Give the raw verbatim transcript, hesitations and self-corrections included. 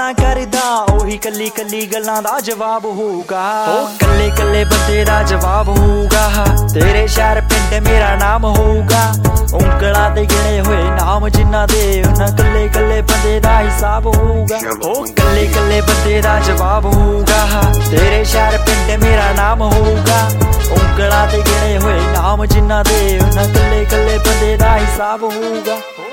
गल्लां करदा ओही कल्ली कल्ली गल्लां दा जवाब होगा। ओ कल्ले कल्ले बंदे दा जवाब होगा। तेरे शहर पिंड मेरा नाम होगा। उंगलां ते गिणे होए नाम जिन्ना दे उन्हां कल्ले कल्ले बंदे दा हिसाब होगा। ओ कल्ले कल्ले बंदे दा जवाब होगा। तेरे शहर पिंड मेरा नाम होगा। उंगलां ते गिणे होए नाम जिन्ना दे उन्हां कल्ले कल्ले बंदे दा हिसाब होगा।